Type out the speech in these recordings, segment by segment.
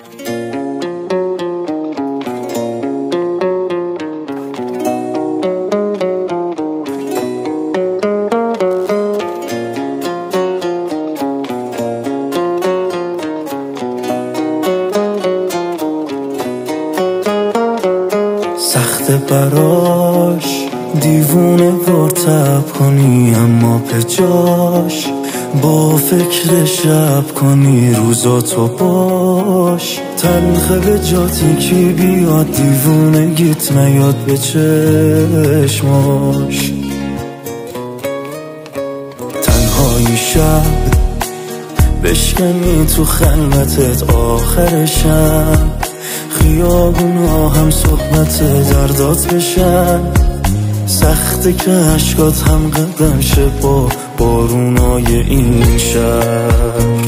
سخت براش دیوونه ورطب کنی، اما به جاش با فکر شب کنی. روزاتو باش تلخه به جاتی کی بیاد، دیوونه گیت نیاد به چشماش. تنهایی شب بشکنی تو خلوتت، آخر شب خیابونا هم صحبت دردات بشن. سخته که عشقات هم قدم شه با بارونای این شهر.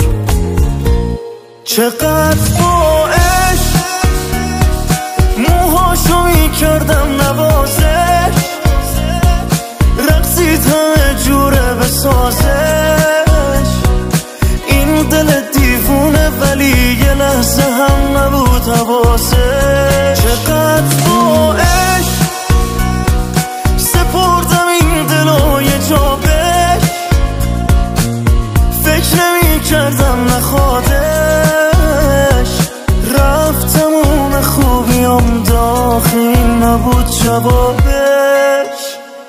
چقدر با عشق موهاشو میکردم نوازش، رقصید همه جوره بسازش. این دل دیوونه ولی یه لحظه هم نبود حواسش. چقدر با عشق سپردم این دلو یه جا بهش، فکر نمی کردم نخوادش. رفتم اون خوبیام داخل نبود جوابش.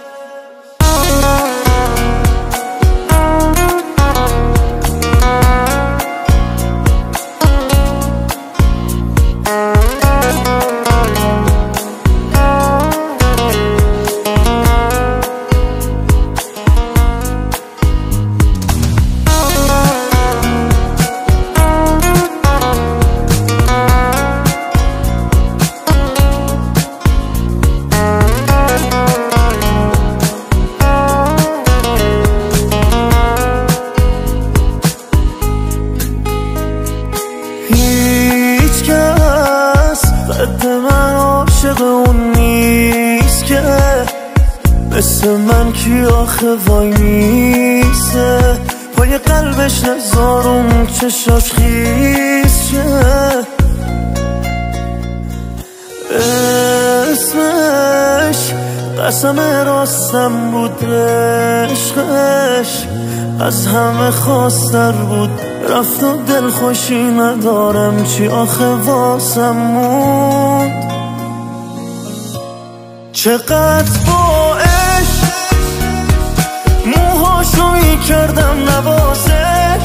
هیچ کس قد من عاشق اون نیست که مثل من کی آخه وای میسته. پای قلبش نزارم چشاش خیس شه. اسمش قسم راستم بود، عشقش از همه خواستر بود. رفت و دل خوشی ندارم، چی آخه واسم موند. چقدر با عشق موهاشو میکردم نوازش،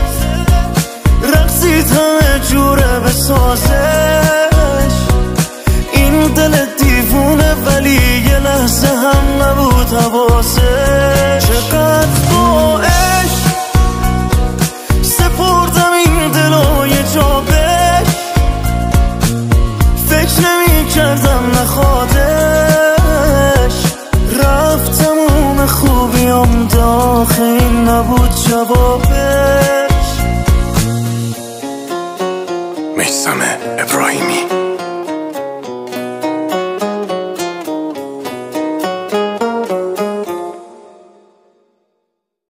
رقصید همه جوره بسازش. این دل دیوونه ولی یه لحظه هم نبود حواسش. چقدر با عشق سپردم این دلو یه جا بهش، فکر نمی کردم نخوادش. رفتم اون خوبیام داخل نبود جوابش. میثم ابراهیمی.